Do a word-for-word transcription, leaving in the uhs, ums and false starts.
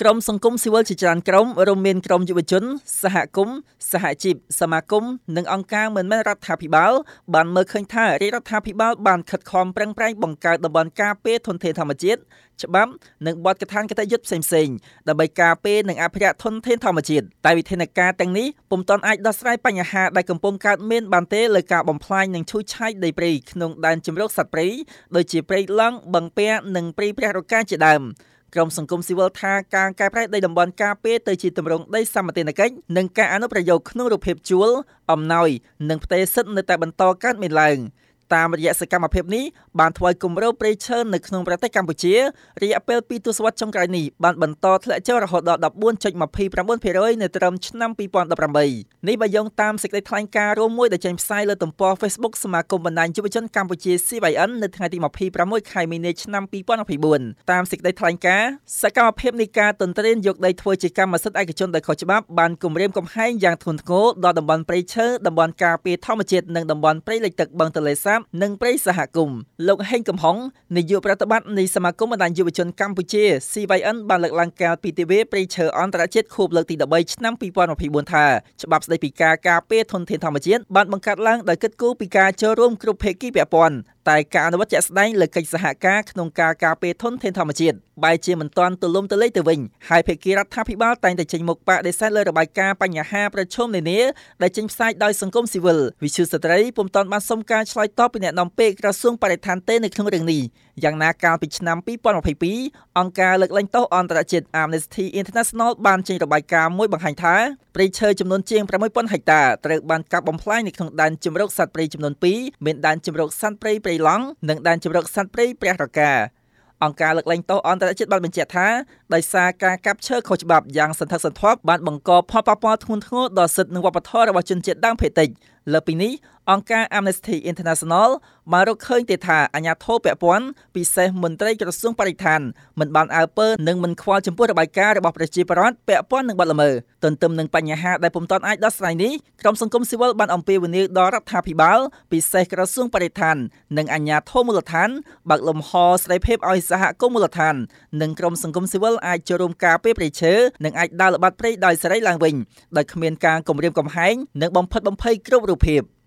ក្រុមសង្គមស៊ីវិលជាច្រើនក្រុមរួមមានក្រុមយុវជនសហគមន៍សហជីពសមាគមនិងអង្គការមិនមែនរដ្ឋាភិបាលបានមើលឃើញថារាជរដ្ឋាភិបាលបានខិតខំប្រឹងប្រែងបង្កើតតំបន់ការពារធនធានធម្មជាតិច្បាប់និងបទកថាគតិយុត្តផ្សេងៗដើម្បីការពារនិងអភិរក្សធនធានធម្មជាតិតែវិធានការទាំងនេះពុំទាន់អាចដោះស្រាយបញ្ហាដែលកំពុងកើតមានបានទេលើការបំផ្លាញនិងឈូសឆាយដីព្រៃក្នុងដែនជម្រកសត្វព្រៃដូចជាព្រៃឡង់បឹងពែនិងព្រៃព្រះរកាជាដើមក្រុមសង្គមស៊ីវិលថាការកែប្រែដីតំបន់ការពារទៅជាទម្រង់ដីសម្បត្តិកិច្ចនិងការអនុប្រយោគក្នុងរូបភាពជួលអំណោយនិងផ្ទេរសិទ្ធិនៅតែបន្តកើតមានឡើងតាមរយៈសកម្មភាពនេះបានធ្វើឲ្យគម្រោងព្រៃឈើនៅក្នុងប្រទេសកម្ពុជារយៈពេលពីរទសវត្សរ៍ចុងក្រោយនេះបានបន្តធ្លាក់ចុះរហូតដល់ 14.29% នៅត្រឹមឆ្នាំពីរពាន់ដប់ប្រាំបី នេះបើយោងតាមសេចក្តីថ្លែងការណ៍រួមមួយដែលចេញផ្សាយលើទំព័រ Facebook សមាគមបណ្ដាញយុវជនកម្ពុជា C Y N នៅថ្ងៃទីยี่สิบหก ខែមីនាឆ្នាំពីរពាន់ยี่สิบสี่ តាមសេចក្តីថ្លែងការណ៍សកម្មភាពនៃការទន្ទ្រានយកដីធ្វើជាកម្មសិទ្ធិឯកជនដោយខុសច្បាប់បានគំរាមកំហែងយ៉ាងធ្ងន់ធ្ងរដល់តំបន់ព្រៃឈើតំបន់ការពារធម្មជាតិនិងតំបន់ព្រៃលិចទឹកបឹងទន្លេសាបនិងព្រៃសហគមន៍លោកហេងកំហុងនាយកប្រតិបត្តិនៃសមាគមបណ្ដាញយុវជនកម្ពុជា C Y N បានលើកឡើងកាលពីទិវាព្រៃឈើអន្តរជាតិខួបលើកទី13ឆ្នាំពីរពាន់ยี่สิบสี่ ថាច្បាប់ស្តីពីការការពារធនធានធម្មជាតិបានបង្កើតឡើងដោយគិតគូរពីការចូលរួមគ្រប់ភាគីពាក់ព័ន្ធតែការអនុវត្តជាក់ស្ដែងលើកិច្ចសហការក្នុងការការពារធនធានធម្មជាតិបែរជាមិនទាន់ទូលំទូលាយទៅវិញហើយភាគីរដ្ឋាភិបាលតែងតែចេញមុខបដិសេធលើរបាយការណ៍បញ្ហាប្រឈមនានាដែលចេញផ្សាយដោយសង្គមស៊ីវិលវិទ្យុស្ត្រីពុំទាន់បានសុំការឆ្លើយតបពីអ្នកនាំពាក្យក្រសួងបរិស្ថានទេនៅក្នុងរឿងនេះយ៉ាងណាកាលពីឆ្នាំពីរពាន់ยี่สิบสองអង្គការលើកលែងទោសអន្តរជាតិ Amnesty International បានចេញរបាយការណ៍មួយបង្ហាញថាព្រៃឈើចំនួនជាងប្រាំមួយពាន់ហិកតាត្រូវបានកាប់បំផ្លាញនៅក្នុងដែនជម្រកសត្វព្រៃចំនួនពីរមានដែនជម្រកសត្វព្រៃព្រៃឡង់និងដែនជម្រកសត្វព្រៃព្រះរកាអង្គការលើកលែងទោសអន្តរជាតិបានបញ្ជាក់ថាដោយសារការកាប់ឈើខុសច្បាប់យ៉ាងសន្ធឹកសន្ធាប់បានបង្កផលប៉ះពាល់ធ្ងន់ធ្ងរដល់សិទ្ធិនិងវប្បធម៌របស់ជនជាតិដើមភាគតិចលើពីនេះអង្គការ Amnesty International បានរកឃើញទេថាអាជ្ញាធរពាក់ព័ន្ធពិសេសមន្ត្រីក្រសួងបរិស្ថានមិនបានអើពើនិងមិនខ្វល់ចំពោះរបាយការណ៍របស់ប្រជាពលរដ្ឋពាក់ព័ន្ធនឹងបទល្មើសទន្ទឹមនឹងបញ្ហាដែលពុំទាន់អាចដោះស្រាយនេះក្រុមសង្គមស៊ីវិលបានអំពាវនាវដល់រដ្ឋាភិបាលពិសេសក្រសួងបរិស្ថាននិងអាជ្ញាធរមូលដ្ឋានបើកលំហសេរីភាពឲ្យសហគមន៍មូលដ្ឋាននិងក្រុមសង្គមស៊ីវិលអាចចូលរួមការពារព្រៃឈើនិងអាចដើរល្បាតព្រៃដោយសេរីឡើងវិញដោយគ្មានការគំរាមកំហែងនិងបំផិតបំភ័យគ្រប់រូបភាព